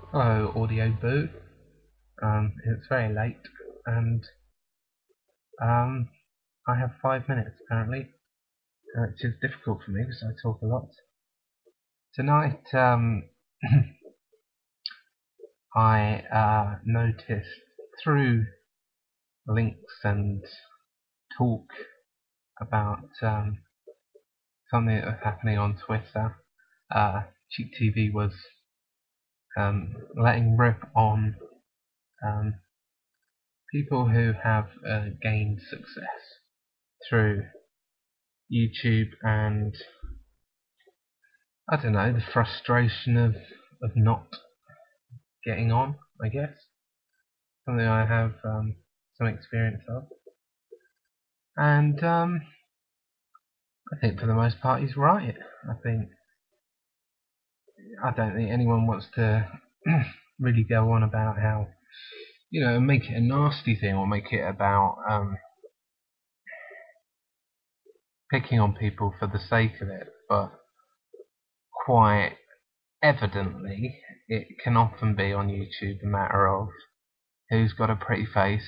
Hello, Audio Boo. It's very late, and um, I have 5 minutes apparently, which is difficult for me because I talk a lot. Tonight, I noticed through links and talk about something that was happening on Twitter. Cheek TV was letting rip on um, people who have gained success through YouTube, and I don't know, the frustration of not getting on, I guess. Something I have some experience of. And I think for the most part he's right. I don't think anyone wants to really go on about how, make it a nasty thing or make it about picking on people for the sake of it, but quite evidently it can often be on YouTube a matter of who's got a pretty face,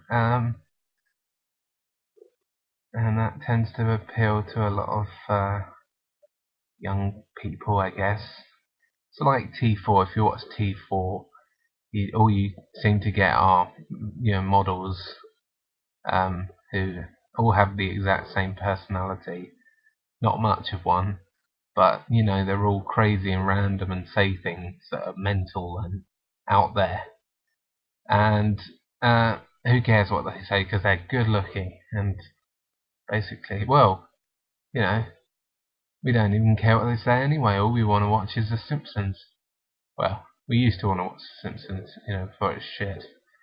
and that tends to appeal to a lot of young people, I guess. So like T4, if you watch T4, all you seem to get are models who all have the exact same personality, not much of one, but they're all crazy and random and say things that are mental and out there. And who cares what they say because they're good looking, and basically, well, you know, we don't even care what they say anyway. All we want to watch is The Simpsons. Well, we used to want to watch The Simpsons, before it's shit.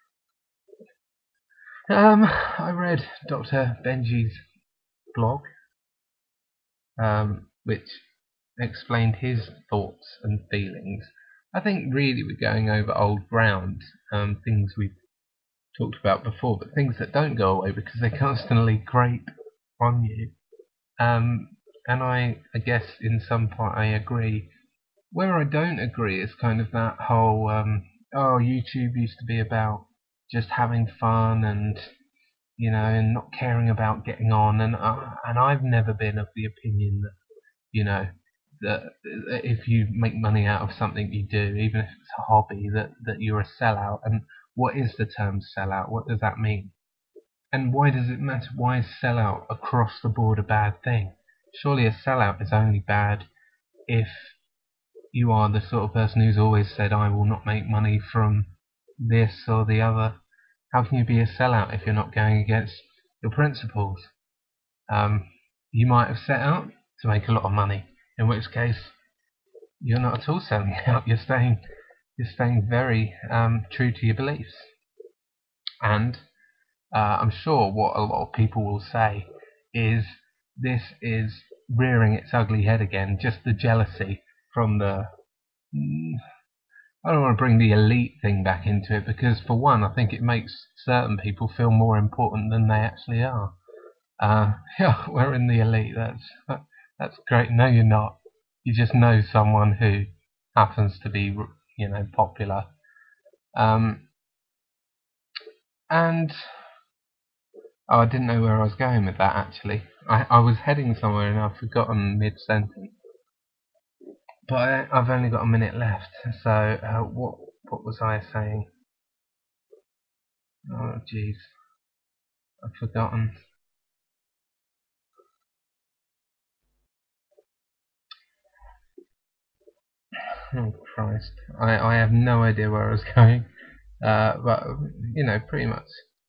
I read Dr. Benji's blog, which explained his thoughts and feelings. I think really we're going over old ground, things we've talked about before, but things that don't go away because they constantly grate on you. And I guess in some part I agree. Where I don't agree is kind of that whole, YouTube used to be about just having fun and and not caring about getting on, and I've never been of the opinion that that if you make money out of something you do, even if it's a hobby, that you're a sellout. And what is the term sellout? What does that mean? And why does it matter? Why is sellout across the board a bad thing? Surely a sellout is only bad if you are the sort of person who's always said, I will not make money from this or the other. How can you be a sellout if you're not going against your principles? You might have set out to make a lot of money, in which case you're not at all selling out. You're staying very true to your beliefs. And I'm sure what a lot of people will say is this is rearing its ugly head again. Just the jealousy from the. I don't want to bring the elite thing back into it because, for one, I think it makes certain people feel more important than they actually are. Yeah, we're in the elite. That's great. No, you're not. You just know someone who happens to be, popular. And I didn't know where I was going with that actually. I was heading somewhere and I've forgotten mid sentence. But I've only got a minute left. So what was I saying? Oh jeez, I've forgotten. Oh Christ, I have no idea where I was going. But pretty much.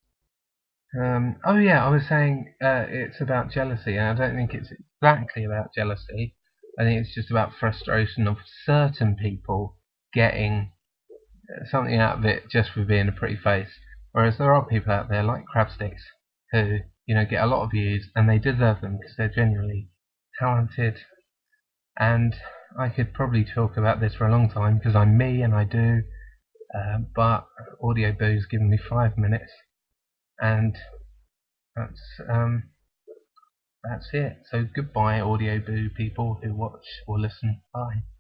Oh yeah, I was saying it's about jealousy, and I don't think it's exactly about jealousy. I think it's just about frustration of certain people getting something out of it just for being a pretty face. Whereas there are people out there like Crabsticks who get a lot of views, and they deserve them because they're genuinely talented. And I could probably talk about this for a long time because I'm me and I do. But Audio Boo's given me 5 minutes, and that's that's it. So goodbye, Audio Boo people who watch or listen. Bye.